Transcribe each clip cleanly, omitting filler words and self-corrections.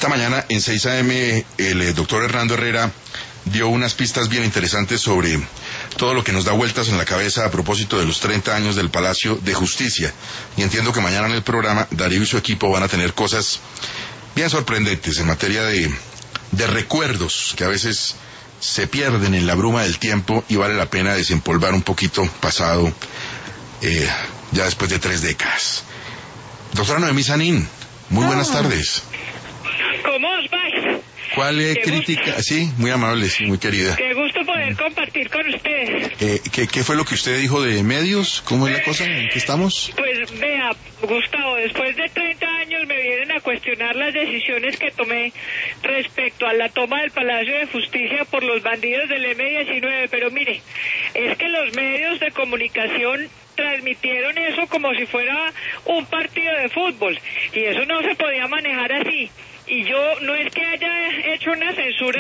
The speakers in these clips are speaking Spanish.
Esta mañana en 6 a.m. el doctor Hernando Herrera dio unas pistas bien interesantes sobre todo lo que nos da vueltas en la cabeza a propósito de los 30 años del Palacio de Justicia. Y entiendo que mañana en el programa Darío y su equipo van a tener cosas bien sorprendentes en materia de recuerdos que a veces se pierden en la bruma del tiempo y vale la pena desempolvar un poquito pasado ya después de 3 décadas. Doctora Noemí Sanín, muy buenas tardes. ¿Cómo os vais? ¿Cuál crítica? Sí, muy amable, sí, muy querida. Qué gusto poder compartir con ustedes. ¿Qué fue lo que usted dijo de medios? ¿Cómo es la cosa? ¿En qué estamos? Pues vea, Gustavo, después de 30 años me vienen a cuestionar las decisiones que tomé respecto a la toma del Palacio de Justicia por los bandidos del M-19, pero mire, es que los medios de comunicación transmitieron eso como si fuera un partido de fútbol, y eso no se podía manejar así. Y yo no es que haya hecho una censura.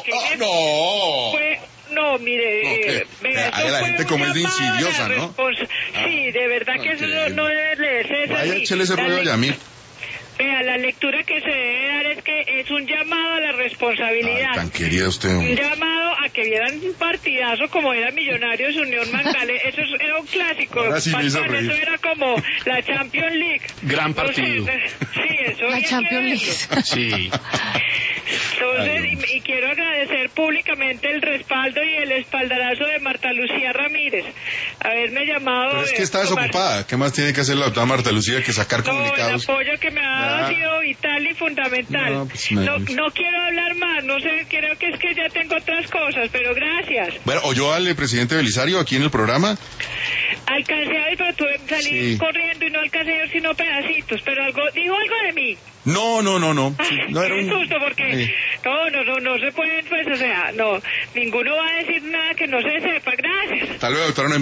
No, mire, venga, la gente como es de insidiosa, ¿no? Sí, de verdad que eso no debe leerse. Vaya, échele ese rollo a mí. Vea, la lectura que se debe dar es que es un llamado a la responsabilidad. Ay, tan querida usted. Un llamado a que vieran un partidazo como era Millonarios Unión Magdalena. Eso era un clásico. Sí, eso era como la Champions League. Gran partido. Sí, eso. La Champions League. Sí. Entonces, y quiero agradecer públicamente el respaldo y el espaldarazo de Marta Lucía Ramírez, haberme llamado. Pero es que está desocupada. ¿Qué más tiene que hacer la doctora Marta Lucía que sacar comunicados? El apoyo que me ha dado ha sido vital y fundamental. No quiero hablar más, no sé, creo que es que ya tengo otras cosas, pero gracias. Bueno, ¿oyó al presidente Belisario aquí en el programa? Alcancé a ver, pero tuve que salir corriendo y no alcancé a ver sino pedacitos, pero dijo algo de mí. No. Sí, no era qué susto, porque no se pueden, pues, o sea, ninguno va a decir nada que no se sepa. Gracias. Hasta luego, doctora Noemí.